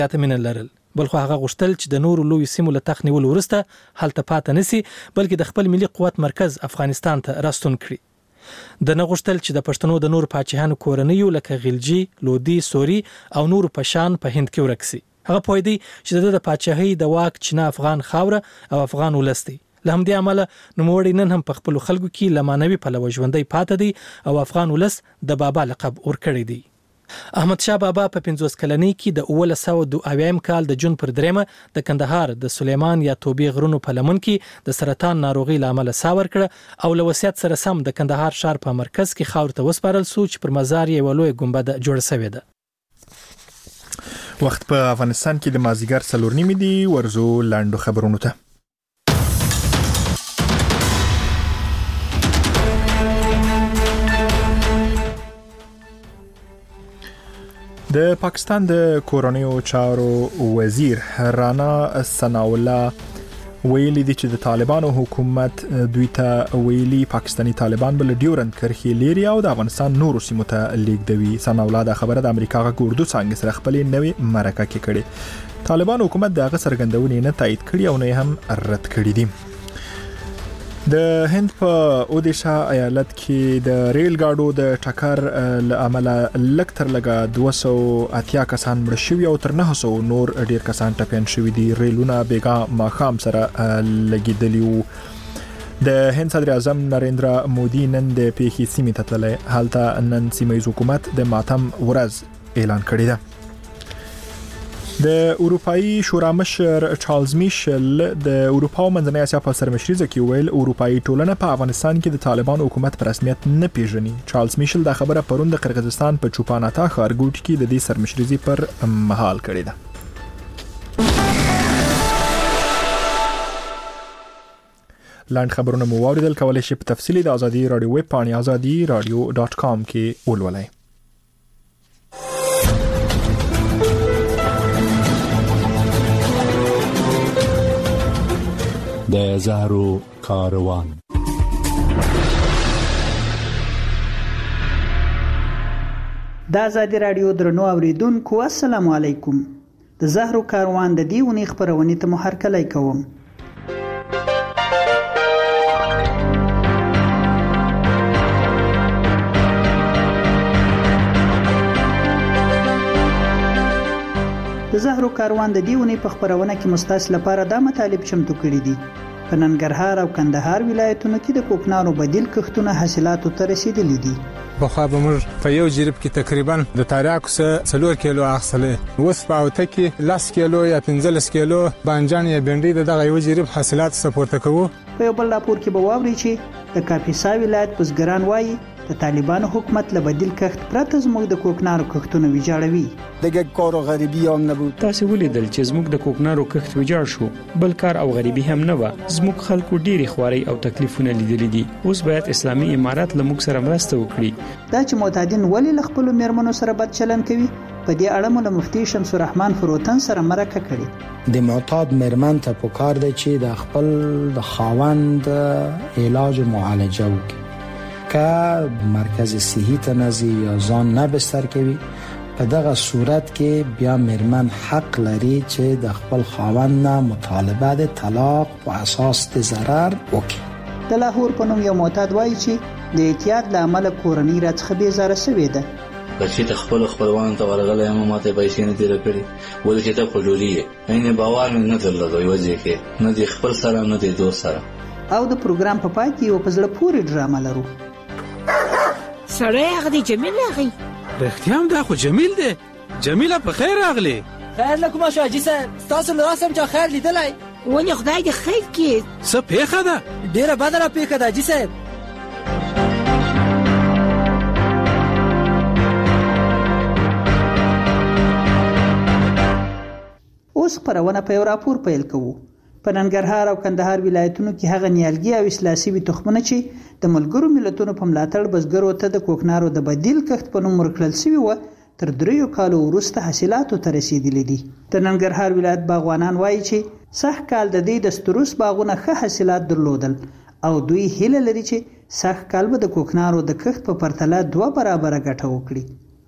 زیاته مینه لرل، بل خو هغه غوښتل چې د نورو لوی سیمو له تخت نیولو وروسته هلته پاتې نشي، بلکې د خپل ملي قوت مرکز افغانستان ته راستون کړي. د نه غوښتل چې د پښتنو د نورو پاچاهانو کورنیو لکه غلجي، لودي، سوري او نورو پشان په هند کې ورک سي. هغه پوهیدي چې د پاچاهۍ د واک چینه افغان خاوره او افغان ولس دی. له همدې امله نوموړی نن هم په خپل خلکو کې له معنوي پلوه ژوندی پاتې دی او افغان ولس د بابا لقب ورکړی دی. احمد شاه بابا په 50 کلنۍ کې د 1902 کال د جون پر 3 د کندهار د سلیمان یا توبې غرونو په لمن کې د سرطان ناروغي لامل ساور کړ او له وصیت سره سم د کندهار ښار په مرکز کې خاور ته وسپارل شو چې پر مزار یې ولوي ګمبد جوړ شوی ده. وخت په افغانستان کې د مازیګر 4:30 دی. ورزو لاندو خبرونو ته. د پاکستان د کورنیو چارو وزیر رانا ثناء الله ویلي دي چې د طالبانو حکومت دوی ته ویلي پاکستانی طالبان بل ډیورند کرخي لري او د افغانستان نورو سیمو ته لیږدوي. ثناء الله د خبره د امریکا غږ اردو څنګه سره خپلې نوې مرکه کې کړي. طالبان حکومت دغه څرګندونې نه تایید کړي او نه هم رد کړي دي. د هند په اودیشا ایالت کې د ریل ګاډو د ټکر لامل لکتر لګا 280 کسان مړ شوي او تر 900 نور ډیر کسان ټپيان شوي دي. ریلونه بیګا ماخام سره لګیدلی. د هند صدر اعظم نریندرا مودي نن د پیښې سیمې ته تللی. هلته نن سیمه حکومت د ماتم ورځ اعلان کړی ده. د اروپאי شورا مشر چارلز میشل د اروپا او منځنۍ اسیا په سرمشريزه کې ویل اروپאי ټولنه په افغانستان کې د طالبان حکومت په رسمیت نه پیژني. چارلز میشل دا خبره پرون د قرغیزستان په چوپاناتا ښارګوټ کې د دې سرمشريزي پر مهال کړې ده. لاند خبرونه مو واوریدل. کولای شئ په تفصیلی د ازادي رادیو ویب پاڼې azadi.radio.com کې ولولئ. د زهرو کاروان. د ازادي رادیو درنو اوریدونکو السلام علیکم. د زهرو کاروان د دې ونې خبرونه ته مو هرکلی کوم. د زهرو کاروان د دیونی په خبرونه کې مستاس لپاره د مطالب چمتو کړي دي. په ننګرهار او کندهار ولایتونو کې د کوکنارو بدیل کښتونه حاصلاتو ته رسیدلي دي. بخوا به موږ په یو جریب کې تقریبا د تاریاکو څخه 4 کیلو اخیستلې. اوس په اوته کې 10 کیلو یا 15 کیلو بانجان یا بنډۍ دغه یو جریب حاصلات سپورته کوو. په یو بل راپور کې به واوري چې د کاپیسا ولایت بزګران وایي د طالبانو حکومت له بدیل کښت پرته زموږ د کوکنارو کښتونه ویجاړوي. دغه کار غریبي هم نه بود. تاسو ولیدل چې زموږ د کوکنارو کښت ویجاړ شو. بل کار او غریبي هم نه و. زموږ خلکو ډېری خواري او تکلیفونه لیدلي دي. اوس باید اسلامي امارات له موږ سره مرسته وکړي. دا چې معتادین ولې له خپل میرمنو سره بد چلند کوي په دې اړه مو له مفتي شمس الرحمن فروتن سره مرکه کړې. د معتاد میرمن ته پکار دی چې د خپل د خاوند علاج او معالجه وکړي. که مرکز صحی ته نزي یا ځان نه بستر کوي په دغه صورت کې بیا میرمن حق لري چې د خپل خاوند نه مطالبه د طلاق په اساس د ضرر وکړي. د لاهور په نوم یو معتاد وایي چې د اعتیاد له امله کورنۍ راڅخه بیزاره شوې ده. بچی ته خپلوانو ته ورغلی یم ماته پیسې نه تېره کړي ولې چې ته خجولي یې. عین باور مې نه درلود یوه ځای کې نه د خپل سره نه د دوست سره. او د پروګرام په پای کې یو په زړه پورې ډرامه لرو. سړی هغه دی جمیل راغی. رښتیا هم دا خو جمیل دی. جمیله په خیر راغلی. خیر له کومه شو حاجي صاحب؟ ستاسو له راسم چا خیر لیدلی؟ ولې خدای دې خیر کړي. څه پیښه ده؟ ډېره بده را پیښه ده حاجي صاحب. اوس خبرونه په یو راپور پیل کوو. په ننګرهار او کندهار ولایتونو کې هغه نیالګي او اصلاح شوي تخمونه چې د ملګرو ملتونو په ملاتړ بزګرو ته د کوکنارو د بدیل کښت په نوم ورکړل شوي وو تر 3 کالو وروسته حاصلاتو ته رسیدلي دي. د ننګرهار ولایت باغوانان وایي چې سږ کال د دې د ستروس باغونه ښه حاصلات درلودل او دوی هیله لري چې سږ کال به د کوکنارو د کښت په پرتله 2 برابره ګټه وکړي.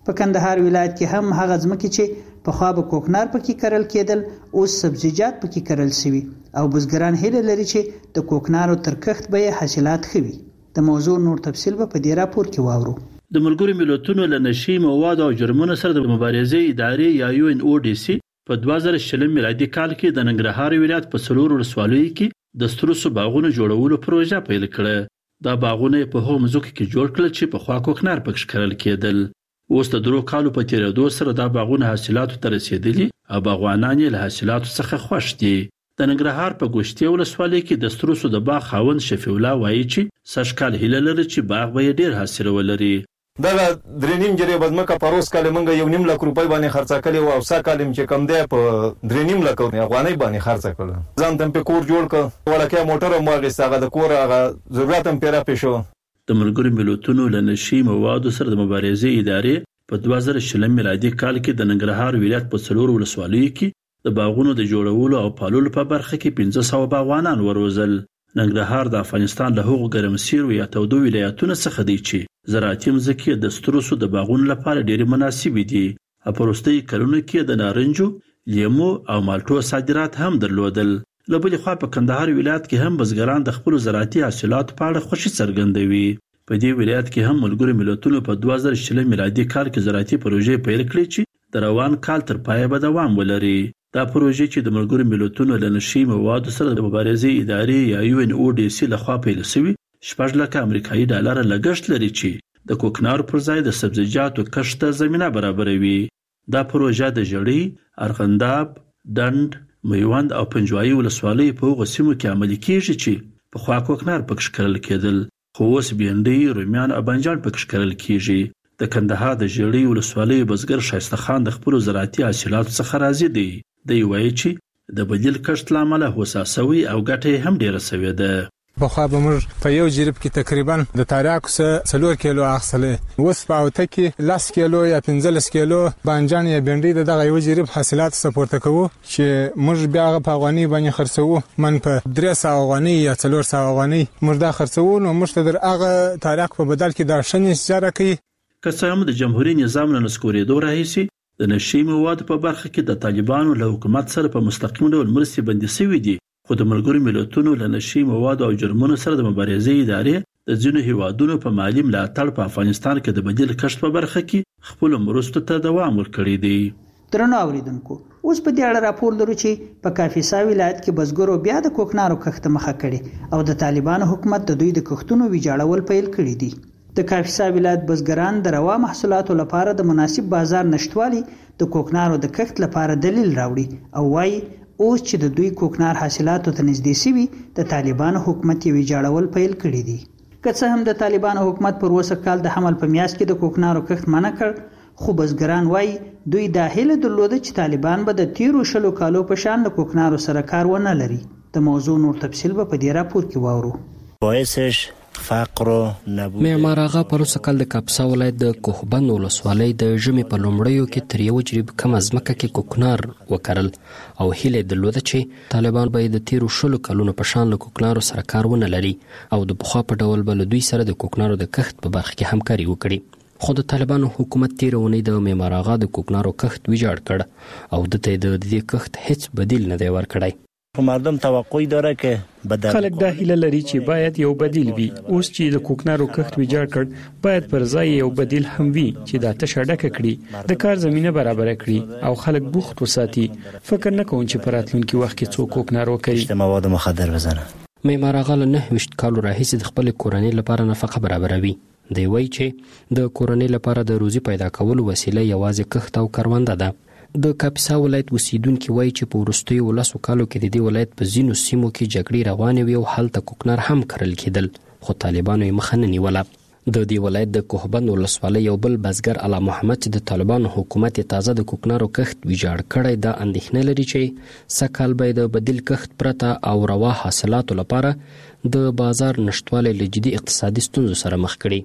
په کندهار ولایت کې هم هغه ځمکې چې پخوا به کوکنار پکې کرل کېدل اوس سبزیجات پکې کرل شوي او بزګران هیله لري چې د کوکنارو تر کښت به حاصلات ښه وي. د موضوع نور تفصیل به په دې راپور کې واورو. د ملګرو ملتونو له نشي موادو او جرمونو سره د مبارزې ادارې یا UNODC په 2020 میلادي کال کې د ننګرهار ولایت په 4 ولسوالیو کې د سترو باغونو جوړولو پروژه پیل کړه. دا باغونه په هغو مځکو کې جوړ کړل چې پخوا کوکنار پکې کرل کېدل. اوس د 3 کالو په تیریدو سره دا باغونه حاصلاتو ته رسیدلي او باغوانان یې له حاصلاتو څخه خوښ دي. د ننګرهار په ګوشتي ولسوالۍ کې د سترو د باغ خاوند شفیع الله وایي چې سږ کال هیله لري چې باغ به ډیر حاصل ولري. دا 3.5 جری بدمکه پروس کال منګه 1.5 لک روپۍ باندې خرڅ کړي او سا کالم چې کم دی په 3.5 لک افغانۍ باندې خرڅ کړل. ځان تم په کور جوړ ک ولکه موټر مو غیساغه د کور هغه ضرورت هم پیرا پېښو. د ملګرو ملتونو له نشي موادو سره د مبارزې ادارې په 2020 میلادي کال کې د ننګرهار ولایت په 4 ولسوالیو کې د باغونو د جوړولو او پالولو په برخه کې 1500 باغوانان وروزل. ننګرهار د افغانستان له هغو ګرمسیرو یا تودو ولایتونو څخه دی چې زراعتي مځکې د سترو د باغونو لپاره ډېرې مناسبې دي. په وروستیو کلونو کې د نارنجو، لیمو او مالټو صادرات هم درلودل. له بلې خوا په کندهار ولایت کې هم بزګران د خپلو زراعتي حاصلاتو په اړه خوښي څرګندوي. په دې ولایت کې هم ملګرو ملتونو په 2020 میلادي کال کې زراعتي پروژې پیل کړې چې د روان کال تر پایه به دوام ولري. دا پروژې چې د ملګرو ملتونو له نشي موادو سره د مبارزې ادارې یا UNODC لخوا پیل شوي 6 لک امریکایي ډالر لګښت لري چې د کوکنارو پر ځای د سبزیجاتو کښت ته زمینه برابروي. دا پروژه د ژړۍ، ارغنداب، ډنډ، میوند او پنجوایي ولسوالیو په هغو سیمو کې عملي کیږي چې پخوا کوکنار پکې کرل کېدل، خو اوس بینډۍ، رومیان او بانجان پکې کرل کیږي. د کندهار د ژړۍ ولسوالۍ بزګر شایسته خان د خپلو زراعتي حاصلاتو څخه راضي دی. دی وایي چې د بدیل کښت له امله هوسا سوي او ګټه هم ډیره سوې ده. بخوا به موږ په یو جریب کې تقریبا د تاریاکو څخه 4 کیلو اخیستلې، اوس په اوته کې 10 کیلو یا 15 کیلو بانجان یا بینډۍ دغه یو جریب حاصلات سپورته کوو چې موږ بیا په افغاني باندې خرڅوو. من په 300 افغاني یا 400 افغاني موږ دا خرڅوو، نو موږ ته در هغه تاریاک په بدل کې دا شنه استجاره کوي. که څه هم د جمهوریت نظام نه نسکورېدو راهیسي د نشي موادو په برخه کې د طالبانو له حکومت سره په مستقیم ډول مرستې بندي شوې دي، خو د ملګرو ملتونو له نشي موادو او جرمونو سره د مبارزې ادارې د ځینو هیوادونو په مالي ملاتړ په افغانستان کې د بدیل کښت په برخه کې خپل مرستو ته دوام ورکړی دی. درنو اوریدونکو، اوس په دې اړه راپور لرو چې په کاپیسا ولایت کې بزګرو بیا د کوکنارو کښت مخه کړي او د طالبانو حکومت د دوی د کښتونو ویجاړول پیل کړي دي. د کاپیسا ولایت بزګران د روا محصولاتو لپاره د مناسب بازار نشټوالي د کوکنارو د کښت لپاره دلیل راوړي او وايي اوس چې د دوی کوکنار حاصلاتو ته نږدې شوي د طالبانو حکومت یې ویجاړول پیل کړي دي. که څه هم د طالبانو حکومت پر اوسه کال د حمل په میاشت کې د کوکنارو کښت منع کړ، خو بزګران وايي دوی دا هیله درلوده چې طالبان به د تیرو 20 کالو په شان د کوکنارو سره کار ونه لري. د موضوع نور تفصیل به په دې راپور کې واورو. باعثش فقر و نبود. معمار آغا پروسه کال د کاپیسا ولایت د کوهبند ولسوالۍ د ژمي په لومړیو کې تر یو جریب کم ځمکه کې کوکنار وکرل او هیله درلوده چې طالبان به د تیرو 20 کلونو په شان له کوکنارو سره کار ونه لري او د پخوا په ډول به له دوی سره د کوکنارو د کښت په برخه کې همکاري وکړي. خو د طالبانو حکومت تیر اونۍ د معمار آغا د کوکنارو کښت ویجاړ کړ او د دې کښت هیڅ بدیل نه دی ورکړی. مردم توقع داره که بدل خلک دا هیله لري چې باید یو بدیل وي. اوس چې د کوکنارو کښت ویجاړ کړ، باید پر ځای یو بدیل هم وي چې دا تشه ډکه کړي، د کار زمینه برابر کړي او خلک بوخت وساتي. فکر نه کوم چې په راتلونکي وخت کې څوک کوکنار وکړي. مواد مخدر بزنه. معمار آغا له 29 کالو راهیسې د خپل کورنۍ لپاره نفقه برابروي. دی وایي چې د کورنۍ لپاره د روزي پیدا کولو وسیله یوازې کښت او کرونده ده. د کاپیسا ولایت اوسیدونکي وایي چې په وروستیو 10 کالو کې د دې ولایت په ځینو سیمو کې جګړې روانې وي او هلته کوکنار هم کرل کېدل، خو طالبانو یې مخه نه نیوله. د دې ولایت د کوهبند ولسوالۍ یو بل بزګر الله محمد چې د طالبانو حکومت تازه د کوکنارو کښت ویجاړ کړی دا اندېښنه لري چې سږ به د بدیل کښت پرته او روا حاصلاتو لپاره د بازار نشټوالی له جدي اقتصادي ستونزو سره مخ کړي.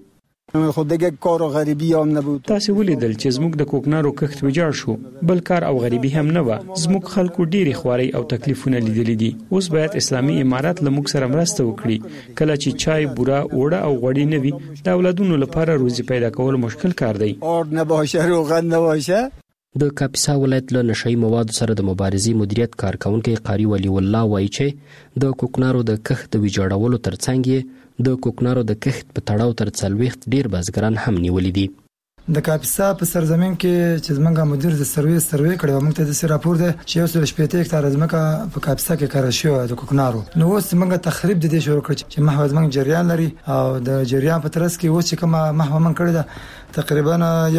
خود دیگه کار و غریبی هم نبود. تاسو ولیدل چې زموږ د کوکنارو کښت ویجاړ شو، بل کار او غریبي هم نه و. زموږ خلکو ډېری خواري او تکلیفونه لیدلې دي. اوس باید اسلامي امارات له موږ سره مرسته وکړي. کله چې چای، بوره، اوړه او غوړي نه وي، د اولادونو لپاره روزي پیدا کول مشکل کار دی. اور نه باشه، روغن نه باشه. د کاپیسا ولایت له نشئی موادو سره د مبارزې مدیریت کارکونکي قاری ولی الله وایي چې د کوکنارو د کښت د ویجاړولو ترڅنګ د کوکنارو د کښت په تړاو تر 40 ډیر بازګران هم نیولې دي. د کاپیسا په سرزمین کې چې زمونږ مدیر د سروې کړو، موږ ته د راپور ده چې 180 هکتار ځمکه په کاپیسا کې کار شوی د کوکنارو. نو اوس موږ تخریب د دې شروع کړ چې محو زمونږ جریان لري او د جریان په ترڅ کې اوس چې کومه محو من کړی ده تقریبا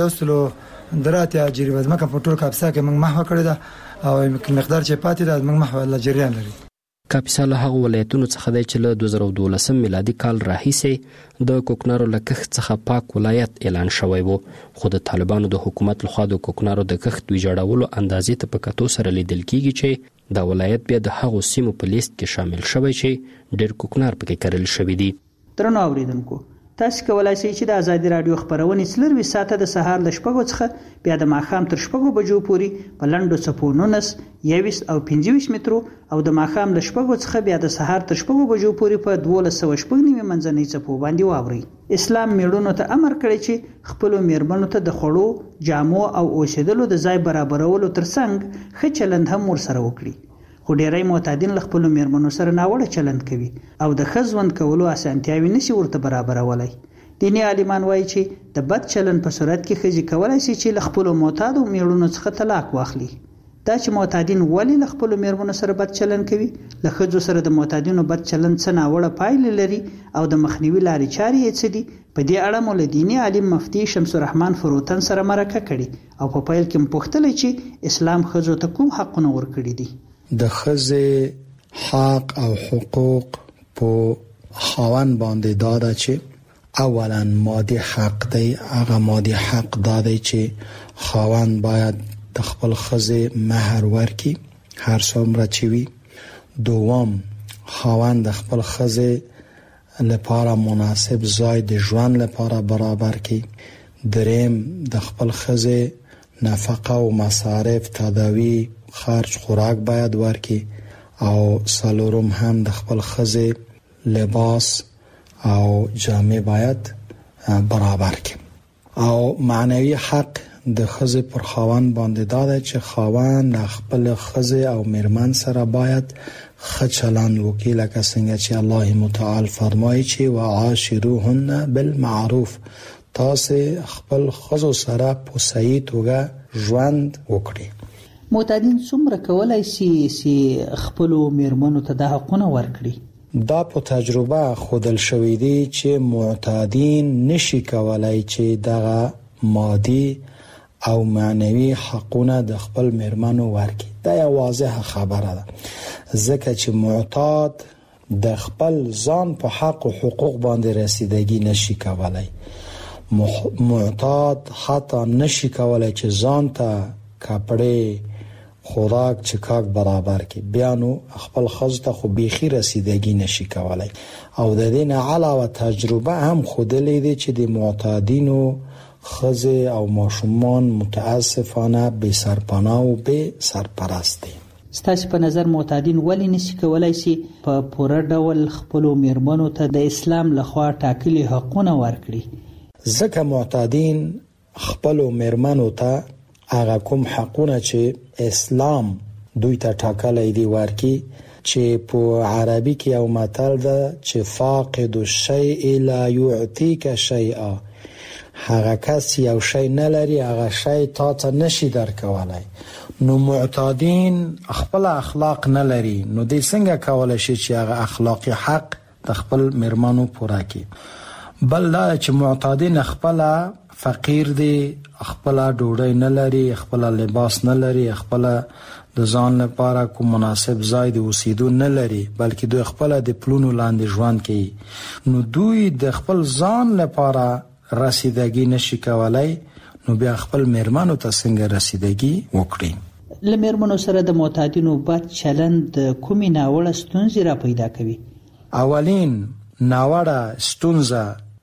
100 جریبه ځمکه په ټول کاپیسا کې موږ محو کړی ده او مقدار چې پاتې ده موږ محو له جریان لري. کاپیسا له هغه ولایتونو څخه دی چې له 2012 میلادي کال راهیسې د کوکنارو له کښت څخه پاک ولایت اعلان شوی و، خو د طالبانو د حکومت لخوا د کوکنارو د کښت ویجاړولو اندازې ته په کتو سره لیدل کیږي چې دا ولایت بیا د هغو سیمو په لیست کې شامل شوی چې ډېر کوکنار پکې کرل شوي دي. درنو اوریدونکو، تاسو کولای شئ چې د آزادي رادیو خبرونه سلروي ساعته د سهار ل 6 څخه بیا د ماښام تر 6 بجو پورې په لنډو څپو 19 21 او 25 مترو او د ماښام ل 6 څخه بیا د سهار تر 6 بجو پورې په 1290 منځنۍ څپو باندې واوري. اسلام میړونو ته امر کړی چې خپل میرمنو ته د خړو، جامو او اوسېدلو د ځای برابرولو ترڅنګ ښه چلند هم ورسره وکړي. خو ډیری معتادین له خپل میرمنو سره ناوړه چلند کوي او د ښه ژوند کولو اسانتیاوې نشي ورته برابرولای. دیني عالمان وایي چې د بد چلند په صورت کې ښځې کولی شي چې له خپلو معتادو میړونو څخه طلاق واخلي. دا چې معتادین ولې له خپلو میرمنو سره بد چلند کوي، له ښځو سره د معتادینو بد چلند څه ناوړه پایلې لري او د مخنیوي لارې چارې یې څه دي، په دې اړه مو له دیني عالم مفتي شمس الرحمن فروتن سره مرکه کړې او په پیل کې مو پوښتلی چې اسلام ښځو ته کوم حقونه ورکړي دي. د ښځې حق او حقوق په خاوند باندې دا ده چې اولا مادي حق دی. هغه مادي حق دا دی چې خاوند باید د خپل ښځې مهر ورکړي هر څومره چې وي. دوم، خاوند د خپل ښځې لپاره مناسب ځای د ژوند لپاره برابر کړي. دریم، د خپل ښځې نفقه او مصارف، تداوی، خرج، خوراک باید ورکړي. او څلورم هم د خپل ښځې لباس او جامې باید برابر کړي. او معنوي حق د ښځې پر خاوند باندې دا دی چې خاوند خپل ښځې او میرمن سره باید ښه چلند وکړي، لکه څنګه چې الله متعال فرمایي چې وعاشروهن بالمعروف، تاسو خپل ښځو سره په صحیح توګه ژوند وکړي. معتادین څومره کولای شي چې خپل میرمنو ته د حقونه ورکړي؟ دا په تجربه خودل شوی دی چې معتادین نشي کولای چې دغه مادي او معنوي حقونه د خپل میرمنو ورکړي. دا یو واضحه خبره ده، ځکه چې معتاد د خپل ځان په حق او حقوق باندې رسیدگی نشي کولای. معتاد حتی نشي کولای چې ځان ته کپڑے، خوراک، چکاک برابر کی، بیا نو خپل ښځو ته خو بیخي رسیدگی نشي کولای. او د دې نه علاوه تجربه هم ښودلې ده چې د معتادینو ښځې او ماشومان متاسفانه بې سرپناه او بې سرپرست دي. ستاسو په نظر معتادین ولې نشي کولای شي په پوره ډول خپل میرمنو ته د اسلام لخوا ټاکلي حقونه ورکړي؟ ځکه معتادین خپل میرمنو ته هغه کوم حقونه چې اسلام دوی ته ټاکلی دی ورکړي، چې په عربي کې یو متل ده چې فاقد الشیء لا یعطیک شیئا، هغه کس یو شی نه لري هغه شی تا ته نشي درکولای. نو معتادین خپل اخلاق نه لري، نو دوی څنګه کولای شي چې هغه اخلاقی حق د خپل میرمنو پوره کړي؟ بل دا چې معتادین خپل فقیر دي، خپل ډوډۍ نه لري، خپل لباس نه لري، خپل د ځان لپاره کوم مناسب ځای د اوسېدو نه لري، بلکې دوی خپل د پلونو لاندې ژوند کوي. نو دوی د خپل ځان لپاره رسیدگی نشي کولای، نو بیا خپل میرمنو ته څنګه رسیدگی وکړي؟ لمرمنو سره د معتادینو بد چلند کومې ناوړه ستونزې را پیدا کوي؟ اولین ناوړه ستونزه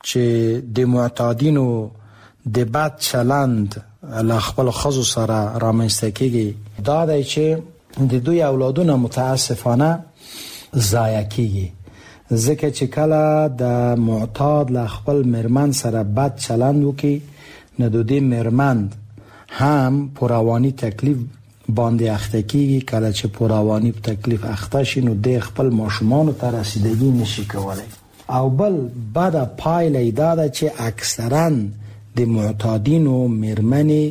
چې د معتادینو د بد چلند له خپل ښځو سره رامنځته کیږي دا دی چې د دوی اولادونه متاسفانه ضایع کیږي، ځکه چې کله د معتاد له خپل میرمن سره بد چلند وکړي نو د دې میرمن هم په رواني تکلیف باندې اخته کیږي. کله چې په رواني تکلیف اخته شي نو د خپل ماشومان ته رسیدګي نشي کولای. او بل بعد پایله دا ده چې اکثرا د معتادینو میرمنې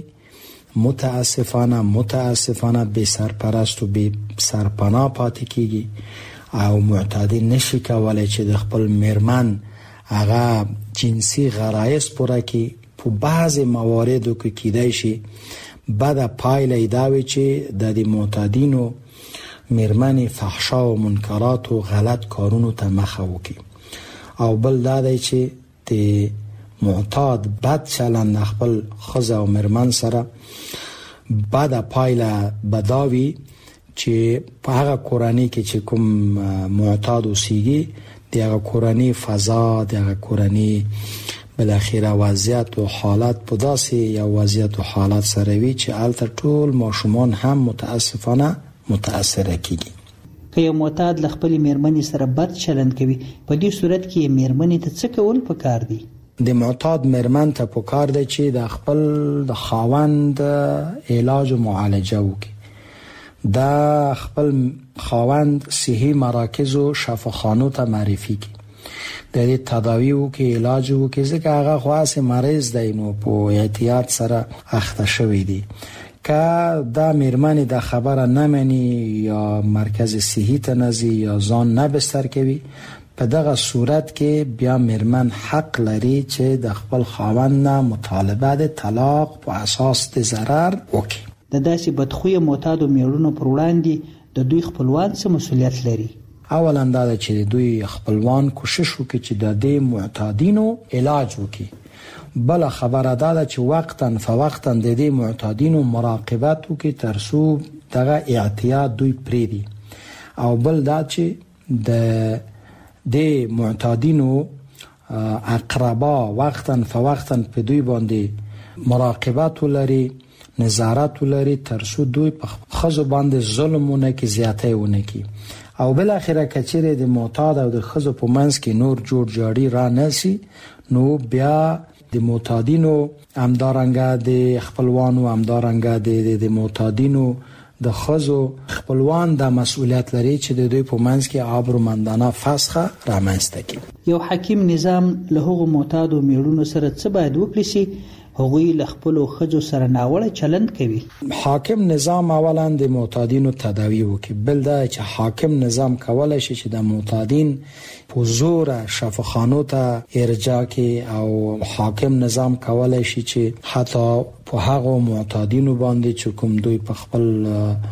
متاسفانه بے سرپرست و بے سرپناه پاتې کیږي او معتادین نشي کولای چې د خپل میرمن هغه جنسي غرایز پوره کړي. په بعض مواردو کې کیدای شي بعد پایله دا وي چې د معتادینو میرمنې فحشا او منکرات او غلط کارونو ته مخه وکړي. او بل دا دی چې د معتاد بد چلند خپل ښځه او میرمن سره بعد پایله بداوي چې په هغه کورنۍ کې چې کوم معتاد اوسېږي د هغه کورنۍ فضا د هغه کورنۍ بالاخره وضعیت او حالت په داسې یو وضعیت او حالت سره وي چې هلته ټول ماشومان هم متاسفانه متاثره کیږي. که یو معتاد له خپلې میرمنې سره بد چلند کوي په دې صورت کې میرمنې ته څه کول پکار دي؟ د معتاد میرمن ته پکار دی چې د خپل د خاوند علاج او معالجه وکړي. د خپل خاوند صحي مراکز او شفاخانو ته معرفي کړي، د دې تداوی وکړي، علاج وکړي، ځکه هغه خاص مریض دی نو په احتیاط سره اخته شوی دی. که دا میرمن د خبره نمني یا مرکز صحي ته نزي یا ځان نه بستر کوي، په دغه صورت کې بیا میرمن حق لري چې د خپل خاوند نه مطالبه د طلاق په اساس د ضرر وکړي. د داسې بدخویه معتادو میړونو پر وړاندې د دوی خپلوان څه مسؤلیت لري؟ اولا دا چې دوی خپلوان کوشش وکړي چې د دې معتادینو علاج وکړي. بل خبره دا چې وقتا فوقتا د دې معتادینو مراقبت وکړي تر څو دغه اعتیاد دوی پریدي. او بل دا چې د معتادینو اقربا وقتا فوقتا په دوی باندې مراقبت ولري، نظارت ولري تر څو دوی په ښځو باندې ظلمونه کې زیاتی ونه کړي. او بل اخره کچېره د معتاد او د ښځو په منځ کې نور جوړ جاړي را نسی نو بیا د معتادینو همدارنګه د خپلوانو همدارنګه د معتادینو د ښځو خپلوان د مسؤلیت لري چې د دوی په منځ کې آبرومندانه فسخه رامنځته کړي. یو حکیم نظام له هغو معتادو میړونو سره څه باید وکړي چې هغوی له خپلو ښځو سره ناوړه چلند کوي؟ حاکم نظام اولا د معتادینو تداوی وکړي. بل دا چې حاکم نظام کولای شي چې د معتادین په زور شفاخانو ته ارجاع کړي او حاکم نظام کولای شي چې حتی په هغو معتادینو باندې چې کوم دوی په خپل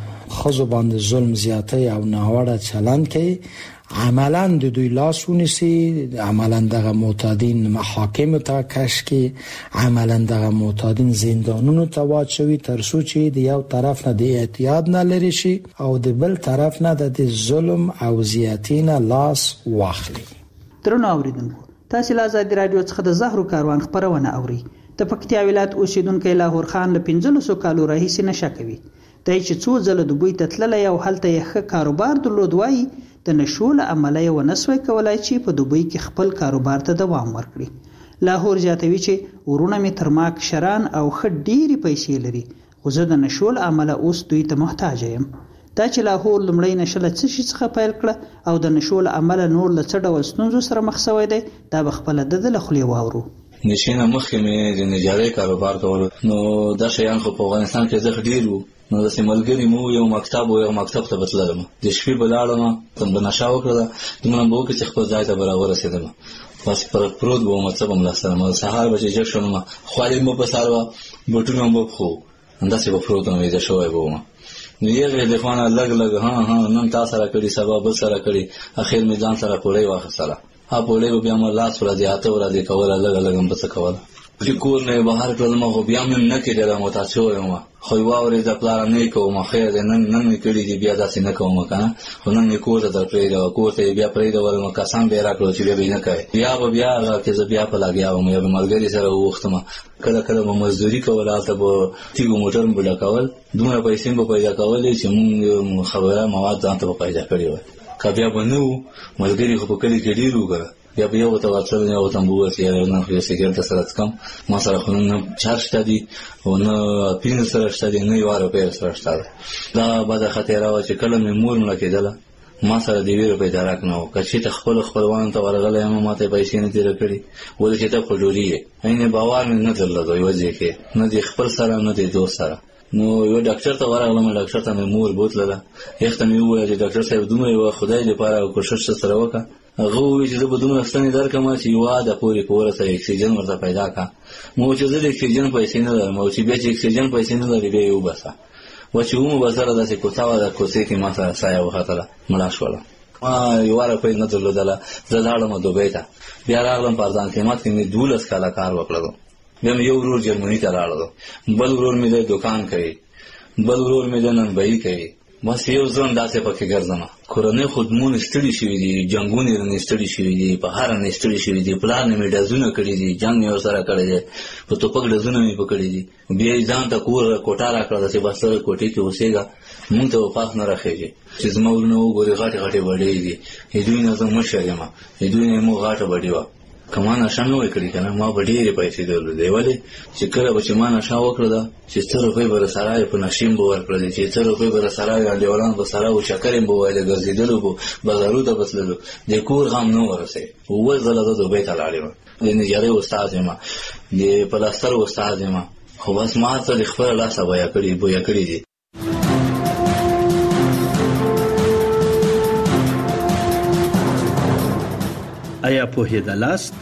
ښځو باندې ظلم زیاتی او ناوړه چلند کوي عملاً د دوی لاس ونیسي، عملاً دغه معتادین محاکم ته کش کړي، عملاً دغه معتادین زندانونو ته واچوي تر څو چې د یو طرف نه د اعتیاد نه لري شي او د بل طرف نه د ظلم او زیاتی نه لاس واخلي. درنو اوریدونکو، تاسو له آزادي رادیو څخه د زهرو کاروان خبرونه اورئ. د پکتیا ولایت اوسیدونکو لاهور خان له 1500 کالو راهیسې نشه کوي. دای چې څو ځله دوی ته تللی او هلته یې ښه کاروبار درلود، وایي د نشو له امله یې ونسوی کولای چې په دوبۍ کې خپل کاروبار ته دوام ورکړي. لاهور زیاتوي چې ورونه مې تر ما کشران او ښه ډېرې پیسې لري، خو زه د نشو له امله اوس دوی ته محتاج یم. دا چې لاهور لومړی نشه له څه شي څخه پیل کړه او د نشو له امله نور له څه ډول ستونزو سره مخ شوی دی، دا به خپله د له خولې واورو. نشې نه مخکې مې د نجارۍ کاروبار کولو، نو دا شیان خو په افغانستان کې زښت ډېر وو. نو داسې ملګري مو یو مکتب ته به تللم، د شپې به لاړم، به نشه وکړله، دومره به وکړې چې خپل ځای ته به راورسېدم. بس پروت به وم، څه به م لاسته رامه، سهار به چې جګ شوم خوالې مو په سر وه، بوټونه م به پښو، همداسې به پروت وم، ویده شوی به وم. نو یغې د خوا نه لږ نن تا سره کړي، سبا بل سره کړي، اخر مې ځان سره پوړۍ واخیستله. پوړۍ به بیا م لاس ورځې اته ورځې کوله، لږه م به څه کوله. چې کور نه بهر کړم خو بیا مې نه کېدل متاسو یم خو واورې د پلان نه کوم خیر نن کړي دي بیا داسې نه کوم کنه خو نن کور ته پرې کور ته بیا پرې دا ورم کسان به راکړو چې بیا نه کوي بیا چې بیا په لاګیاوم یو ملګری سره وختم کله مزدوري کوله ته به تیګو موټر بل کول دومره پیسې به پیدا کولې چې مونږ خبره مواد ځان ته پیدا کړی و کبیا بنو ملګری خو په کلی کې ډیرو غره بیا به یو ته واڅل نه او تم بوت یا نه خو سیګریټ سره کم ما سره خو نه چارج تدي او نه پین سره شته نه یو روپیا سره شته دا بعد خطر او چې کله مې مور مړه کېدله ما سره دی ویرو پیدا راکنه او کچې ته خپلوان ته ورغله ما ته پیسې نه تیر کړی ولې چې ته خجوري عین باور نه درلود یو ځکه نه دی خپل سره نه دی دوست سره نو یو ډاکټر ته ورغلم ډاکټر ته مې مور بوتله یخته مې وویل چې ډاکټر صاحب دومره یو خدای لپاره کوشش سره وکړه هغه وی چې به دومره ستنې درکمه چې یو د پوره سره اکسیجن ورته پیدا کا مو چې د اکسیجن پیسې نه لرم او چې به چې اکسیجن پیسې نه لري به یو بسا و چې مو بسره داسې کوڅه د کوڅې کې ما سره سایه وختله مړه شوله ما یو روپۍ نه درلودله زه لاړم دوبۍ ته بیا راغلم په ځان قیمت کې مې 12 کاله کار وکړو بیا یو ورور جرمني ته راغلو بل ورور مې د دکان کوي بل ورور مې د ننبئی کوي بس یو ځون داسې پکې ګرځم کورنۍ خودمون ستړي شوي دي جنگونه نه ستړي شوي دي په هر نه ستړي شوي دي پلان مې ډزونه کړی دي جنگ یې سره کړی دي په توپک ډزونه مې پکړی دي بیا ځان ته کور کوټه راکړه چې بس سره کوټې کې اوسېګا مونږ ته پاس نه راخېږي چې زموږ نو ګوري غاټه وړې دي هدوی نه زموږ مشر یم هدوی نه مو غاټه وړې و کمانه شامل وکړي کنه ما ډېرې پیسې درلودې ولې چې کله به چې ما نشه وکړه دا چې 100 روپۍ به سره په نشیم به ورکړل چې 100 روپۍ به سره دیولان به سره او چکرې به وایي ګرځېدلو به بازارو ته بسللو د کور غم نه ورسې او زله د دوبۍ ته لاړم د نجاري استاد یم د پلاستر استاد یم خو بس ما ته خپل لاس بیا کړی دي آیا پوهېدلاست؟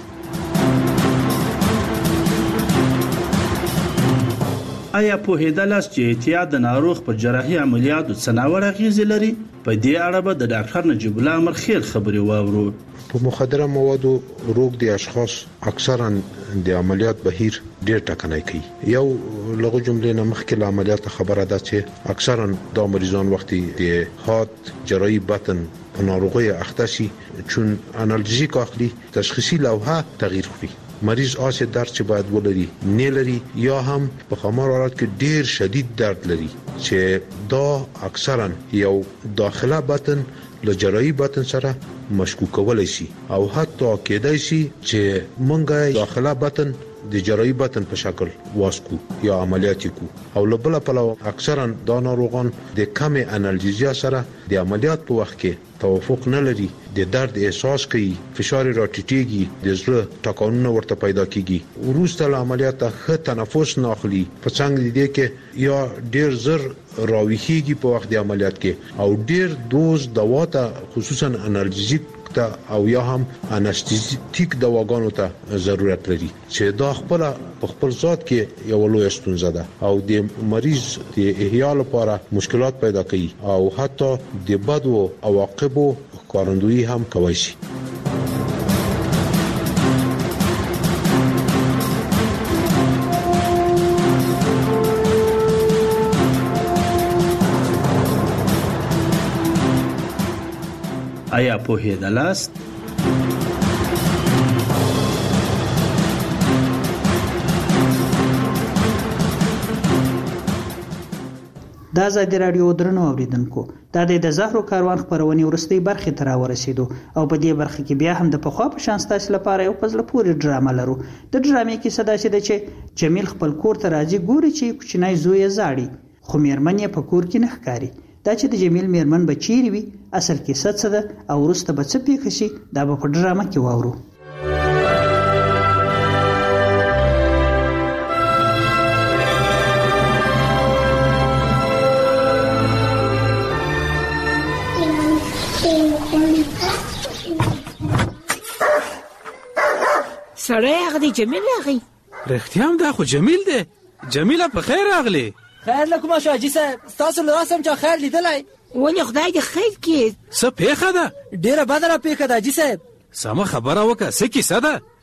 آیا پوهېدلاست چې احتیاط د ناروغ په جراحي عملیاتو څه ناوړه اغېزې لري؟ په دې اړه به د ډاکټر نجیب الله امرخیل خبرې واورو. په مخدره موادو روغ دي اشخاص اکثرا د عملیات بهیر ډېر ټکنۍ کوي. یو لغو جملې نه مخکې له عملیات خبره ده چې اکثرا د مریضان وختي د هات جراحي بطن په ناروغي اخته شي چون انالژیک اخلي تشخیصي لوحه تغییر کړي. مریض آسه درد چې باید ولري نه لري یا هم په خمار حالت کې ډیر شدید درد لري چې دا اکثرا یو داخله بطن له جراحي بطن سره مشکوک کولای شي او حتی کېدای شي چې مونږه داخله بطن د جراحي بطن په شکل واسکو یا عملیات کو او لبل په اکثرا دا ناروغان د کم انالژیا سره د عملیات په وخت کې توافق نه لري د درد احساس کوي فشار راټیټيږي د زړه ټکانونه ورته پیدا کیږي وروسته له عملیات ښه تنفس نه اخلي په څنګه دي کې یا ډیر زر راويخيږي په وخت د عملیات کې او ډیر دوز دوا ته خصوصا انالژیک ته او یا هم انستیزیک دواګانو ته ضرورت لري چې دا خپل ذات کې یو لوی ستونزه ده او د مریض د احیا لپاره مشکلات پیدا کوي او حتی د بدو عواقبو ښکارندویي هم کوي شي. آیا پوهېدلاست؟ دا ازادي رادیو درنو اوریدونکو دا د زهرو کاروان خبرونه ورستۍ برخه ته راورسېدو او په دې برخه کې بیا هم د پخوا په شان ستاسو لپاره یو پزله پوری ډرامه لرو. د ډرامې کې صدا شي چې جمیل خپل کور ته راځي ګوري چې کوچنی زوی زاړي خو میرمن یې په کور کې نه ښکاري. دا چې د جمیل میرمن به چیرې وي اصل کې څه ده او وروسته به څه پیښ شي دا به په ډرامه کې واورو. سړی هغه دی جمیل راغی. رښتیا هم دا خو جمیل دی. جمیله په خیر راغلی. خیر لکه شاه حاجي صاحب تاسو له راسم چا خیر لیدلای ولې خدای دې خیر کړي. څه پیښه ده؟ ډیره بده را پیښه ده حاجي صاحب. سمه خبره وکړه څه کیسه ده؟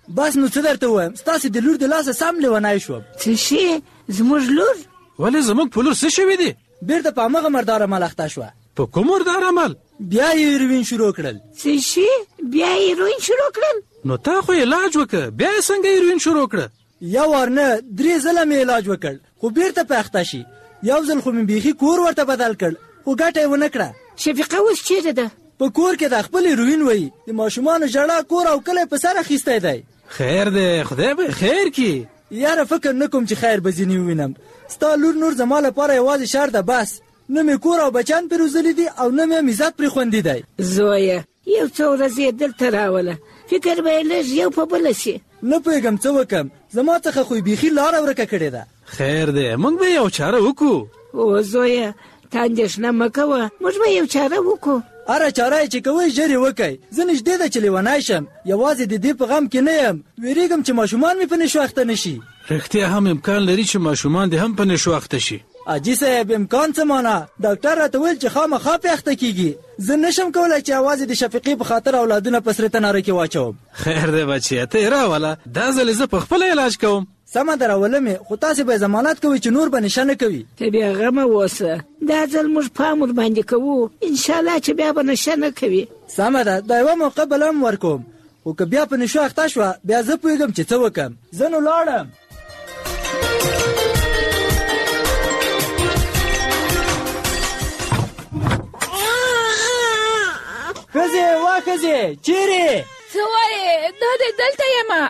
بس نو څه درته وایم ستاسو د لور د لاسه سم لیونای شوم. څه شي زموږ لور؟ ولې زموږ په لور څه شوي دي؟ بیرته په همغه مردار عمل اخته شوه. په کوم مردار عمل؟ بیا یې هیروین شروع کړل. څه شي بیا یې هیروین شروع کړل؟ نو تا خو علاج وکړه بیا یې څنګه هیروین شروع کړه؟ یو وار نه 3 ځله مې علاج وکړ خو بیرته په اخته شي. یو ځل خو مې بیخي کور ورته بدل کړ خو ګټه یې ونه کړه. شفیقه اوس چیرې ده؟ په کور کې د خپل هیروین وایي د ماشومانو ژړا کور او کلی په سر اخیستی دی. خیر دی خدای به خیر کی. یاره فکر نه کوم چې خیر به ځینې ووینم. ستا لور نور زما لپاره یوازې شر ده بس. نه مې کور او بچیان پرې روزلي دي او نه مې عزت پرې خوندي دی. زویه یو څو ورځې یې دلته راوله فکر به یې لږ یو په بله شي. نه پوهېږم څه وکړم زما څخه خو بیخي لاره ورکه کړې ده. خیر دی موږ به یو چاره وکړو. او زویه ته اندېښنه مه کوه موږ به یو چاره وکړو. هره چاره چې کوئ ژر یې وکئ. زه نږدې ده چې لیونی شم. یوازې د دې په غم کې نه یم. ویرېږم چې ماشومان مې په نشو اخته نه شي. رښتیا هم امکان لري چې ماشومان دې هم په نشو اخته شي. حاجي صاحب امکان څه مانه؟ ډاکټر راته ویل چې خامخا پې اخته کېږي. زه نشم کولی چې یوازې د شفیقې په خاطر اولادونه په سره تناره کې واچوم. خیر دی بچیه ته یې راوله دا ځل زه په خپله علاج کوم. سمه ده راوله مې خو تاسې به ضمانت کوئ چې نور به نشه نه کوي. ته بیا غمه اوسه دا ځل موږ پام ورباندې کوو انشاءالله چې بیا به نشه نه کوي. سمه ده دا یوه موقع بله هم ورکوم خو که بیا په نشو اخته شوه بیا زه پوهېږم چې څه وکړم. زه نو لاړم. ښځې وا ښځې چیرې؟ څه وایې دا دی دلته یمه.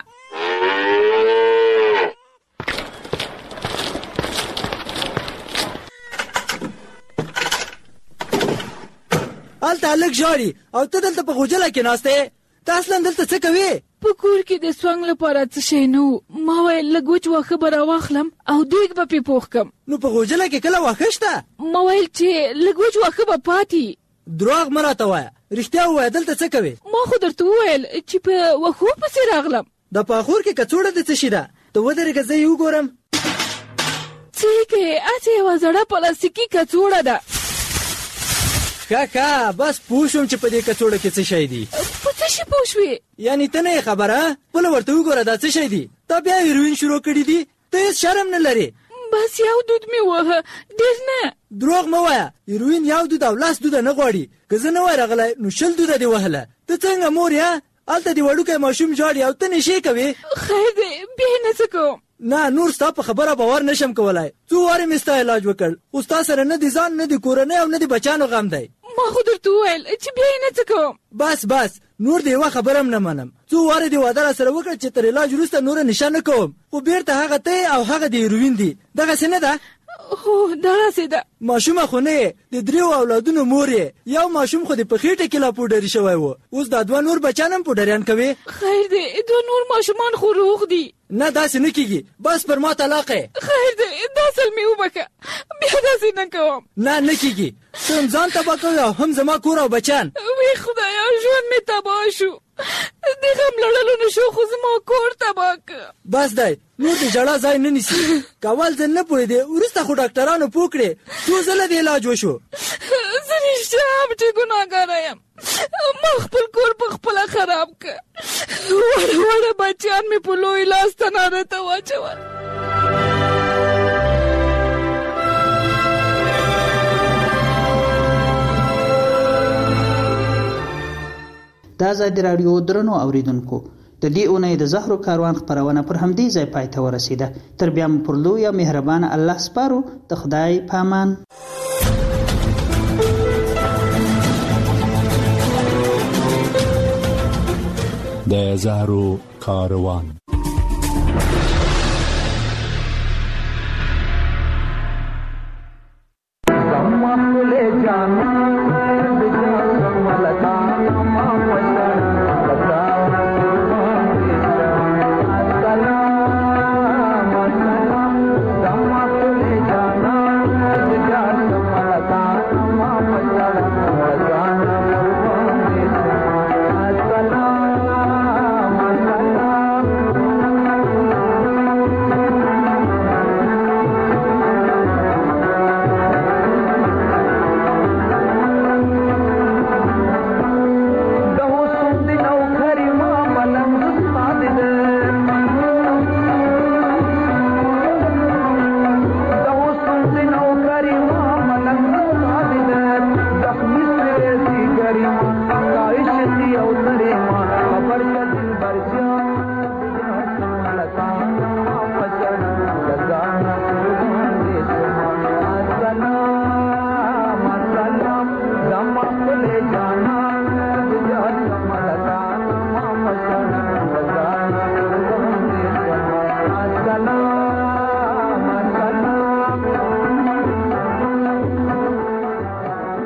هلته هلک ژاړي او ته دلته په غوجله کې ناست یې. ته اصلا دلته څه کوې؟ په کور کې د سونګ لپاره څه شی نه و. ما ویل لږ وچ واښه به راواخلم او دیګ به پرې پوخ کړم. نو په غوجله کې کله واښه شته؟ ما ویل چې لږ وچ واښه به پاتې. دروغ مه راته وایه رښتیا ووایه دلته څه کوې؟ ما خو درته وویل چې په واښو پسې راغلم. د پاخور کې کڅوړه د څه شي ده؟ ته ودرېږه زه یې وګورم. څه یې کوې؟ هسې یوه زړه پلاستیکي کڅوړه ده. ښه بس پوه شوم چې په دې کڅوړه کې څه شی دی. په څه شي پوه شوې؟ یعنې ته نه یې خبره؟ خپله ورته وګوره دا څه شی دی. تا بیا هیروین شروع کړي دي. ته هېڅ شرم نه لرې. بس یو دود مې ووهه ډېر نه. دروغ مه وایه هیروین یو دود او 10 دوده نه غواړي. که زه نه وای راغلی نو 20 دوده دې وهله. ته څنګه مور یې؟ هلته دې وړوکی ماشوم ژاړي او ته نشې کوې. خیر دی بیا یې نه څه کوم. نه نور ستا په خبره باور نشم کولای. څو وارې مې ستا علاج وکړ خو ستا سره نه د ځان نه د کورنۍ او نه د بچیانو غم دی. ما خو درته وویل چې بیا یې نه څه کوم. بس نور د یوه خبره هم نه منم. څو وارې دې واده راسره وکړه چې تر علاج وروسته نوره نشه نه کوم خو بیرته هغه ته او هغه د هیروین دي. دغسې نه ده؟ هو دغسې ده. ماشومه خو نه یې د 3 اولادونو مور یې. یو ماشوم خو دې په خېټه کې لا پوډري شوی و. اوس دا 2 نور بچیان هم پوډریان کوي. خیر دی 2 نور ماشومان خو روغ دي. نه داسې نه کېږي. بس پر ما طلاق یې. خیر دی دا ځل مې وبښه بیا داسې نه کوم. نه کېږي. ته هم ځان تباه کوې او هم زما کور او بچیان. وی خدایا ژوند مې تباه شو. د غم لړلو نه شو خو زما کور تباه که. بس دی نور د ژړا ځای نه نیسي. که اول ځل نه پوهېدې وروسته خو ډاکټرانو پوه کړې. 2 ځله د علاج وشو. زه رښتیا هم چې ګناهګاره یم. ما خپل کور په خپله خراب که. وړه بچیان مې په لوی لاس تناره ته واچول. د ازادي راډیو درنو اوریدونکو د دې اونۍ د زهرو کاروان خپرونه پر همدې ځای پای ته ورسیده. تر بیا مو پر لوی او مهربان الله سپارو. د خدای پامان. د زهرو کاروان